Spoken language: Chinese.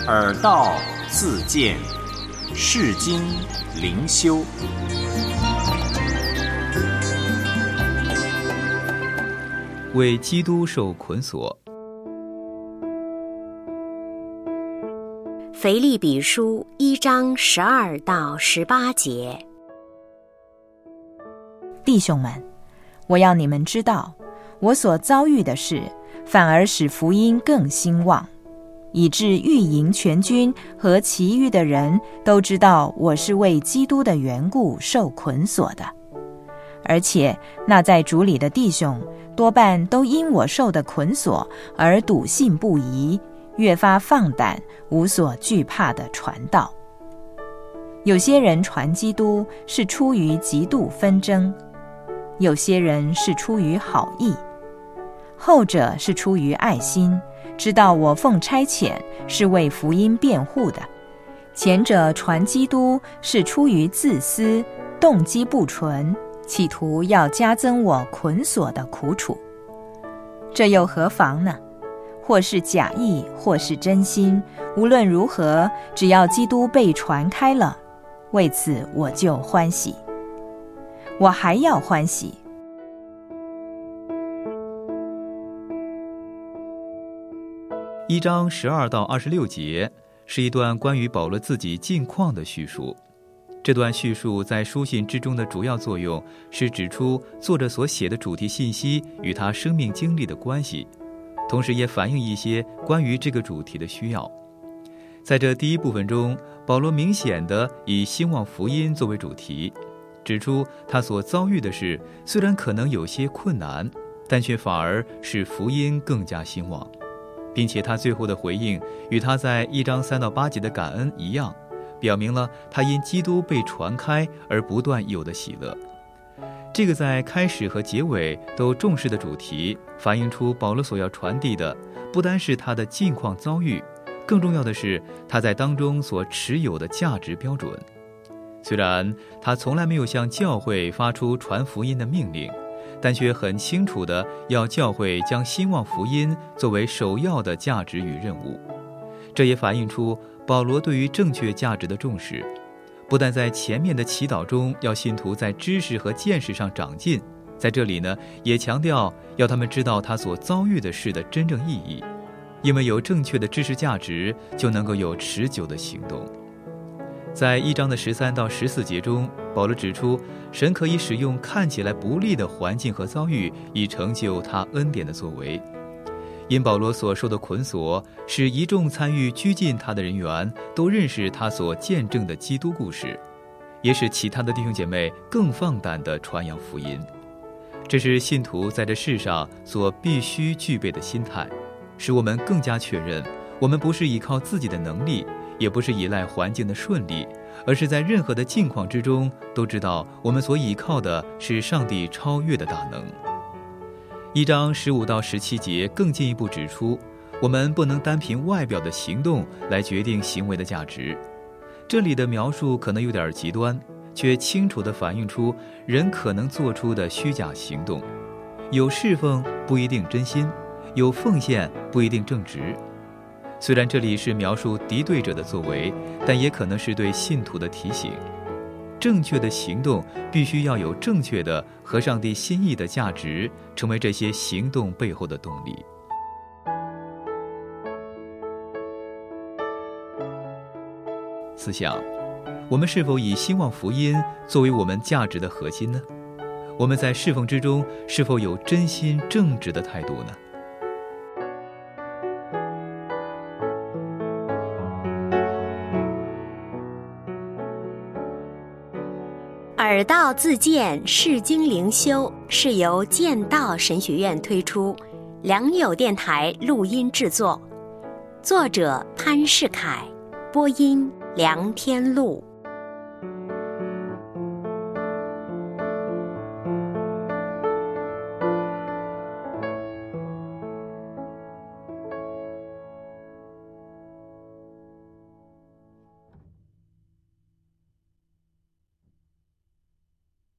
耳道自见，世经灵修。 为基督受捆锁。 腓立比书1章12到18节。 弟兄们，我要你们知道，我所遭遇的事，反而使福音更兴旺，以致御营全军和其余的人都知道我是为基督的缘故受捆锁的。而且那在主里的弟兄，多半都因我受的捆锁而笃信不疑，越发放胆，无所惧怕地传道。有些人传基督是出于嫉妒纷争，有些人是出于好意，后者是出于爱心，知道我奉差遣是为福音辩护的；前者传基督是出于自私，动机不纯，企图要加增我捆锁的苦楚。这又何妨呢？或是假意，或是真心，无论如何，只要基督被传开了，为此我就欢喜。我还要欢喜。 1章12到26节是一段关于保罗自己近况的叙述。这段叙述在书信之中的主要作用是指出作者所写的主题信息与他生命经历的关系，同时也反映一些关于这个主题的需要。在这第一部分中，保罗明显地以兴旺福音作为主题，指出他所遭遇的事虽然可能有些困难，但却反而使福音更加兴旺，并且他最后的回应与他在1章3到8节的感恩一样，表明了他因基督被传开而不断有的喜乐。这个在开始和结尾都重视的主题，反映出保罗所要传递的不单是他的近况遭遇，更重要的是他在当中所持有的价值标准。虽然他从来没有向教会发出传福音的命令，但却很清楚地要教会将兴旺福音作为首要的价值与任务。这也反映出保罗对于正确价值的重视，不但在前面的祈祷中要信徒在知识和见识上长进，在这里呢，也强调要他们知道他所遭遇的事的真正意义，因为有正确的知识价值，就能够有持久的行动。在1章的13到14节中，保罗指出神可以使用看起来不利的环境和遭遇，以成就他恩典的作为。因保罗所受的捆锁，使一众参与拘禁他的人员都认识他所见证的基督故事，也使其他的弟兄姐妹更放胆地传扬福音。这是信徒在这世上所必须具备的心态，使我们更加确认我们不是依靠自己的能力，也不是依赖环境的顺利，而是在任何的境况之中都知道我们所依靠的是上帝超越的大能。1章15到17节更进一步指出，我们不能单凭外表的行动来决定行为的价值。这里的描述可能有点极端，却清楚地反映出人可能做出的虚假行动。有侍奉不一定真心，有奉献不一定正直。虽然这里是描述敌对者的作为，但也可能是对信徒的提醒。正确的行动必须要有正确的合上帝心意的价值，成为这些行动背后的动力。思想，我们是否以兴旺福音作为我们价值的核心呢？我们在侍奉之中是否有真心正直的态度呢？ 耳道自见，世经灵修是由剑道神学院推出，良友电台录音制作，作者潘世凯，播音梁天禄。